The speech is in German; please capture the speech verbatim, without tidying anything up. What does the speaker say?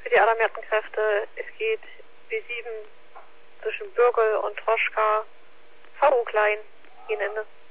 für die alarmierten Kräfte. Es geht B sieben zwischen Bürgel und Troschka, V U klein, gegen Ende.